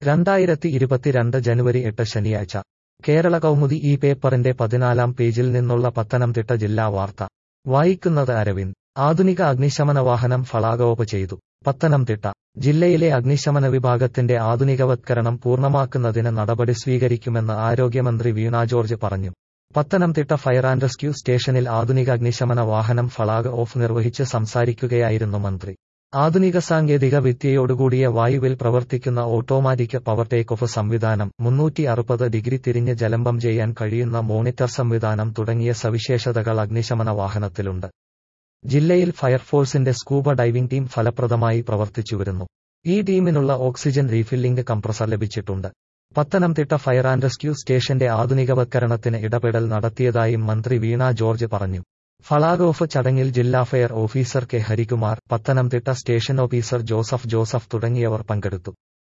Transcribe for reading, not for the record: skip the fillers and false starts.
2022 ജനുവരി 8 ശനിയാഴ്ച കേരള കൗമുദി ഈ പേപ്പറിന്റെ 14-ാം പേജിൽ നിന്നുള്ള പത്തനംതിട്ട ജില്ലാ വാർത്ത വായിക്കുന്നത് അരവിന്ദ്. ആധുനിക അഗ്നിശമന വാഹനം ഫ്ളാഗ് ചെയ്തു. പത്തനംതിട്ട ജില്ലയിലെ അഗ്നിശമന വിഭാഗത്തിന്റെ ആധുനികവത്കരണം പൂർണ്ണമാക്കുന്നതിന് നടപടി സ്വീകരിക്കുമെന്ന് ആരോഗ്യമന്ത്രി വീണ ജോർജ് പറഞ്ഞു. പത്തനംതിട്ട ഫയർ ആൻഡ് റെസ്ക്യൂ സ്റ്റേഷനിൽ ആധുനിക അഗ്നിശമന വാഹനം ഫ്ളാഗ് ഓഫ് നിർവഹിച്ച് സംസാരിക്കുകയായിരുന്നു മന്ത്രി. ആധുനിക സാങ്കേതിക വിദ്യയോടുകൂടിയ വായുവിൽ പ്രവർത്തിക്കുന്ന ഓട്ടോമാറ്റിക് പവർ ടേക്ക് ഓഫ് സംവിധാനം, 360 ഡിഗ്രി തിരിഞ്ഞ് ജലംബം ചെയ്യാൻ കഴിയുന്ന മോണിറ്റർ സംവിധാനം തുടങ്ങിയ സവിശേഷതകൾ അഗ്നിശമന വാഹനത്തിലുണ്ട്. ജില്ലയിൽ ഫയർഫോഴ്സിന്റെ സ്കൂബ ഡൈവിംഗ് ടീം ഫലപ്രദമായി പ്രവർത്തിച്ചുവരുന്നു. ഈ ടീമിനുള്ള ഓക്സിജൻ റീഫില്ലിംഗ് കംപ്രസർ ലഭിച്ചിട്ടുണ്ട്. പത്തനംതിട്ട ഫയർ ആൻഡ് റെസ്ക്യൂ സ്റ്റേഷന്റെ ആധുനികവത്കരണത്തിന് ഇടപെടൽ നടത്തിയതായും മന്ത്രി വീണ ജോർജ് പറഞ്ഞു. ഫ്ളാഗ് ഓഫ് ചടങ്ങിൽ ജില്ലാ fire officer K Harikumar, Pathanamthitta station officer Joseph തുടങ്ങിയവർ പങ്കെടുത്തു.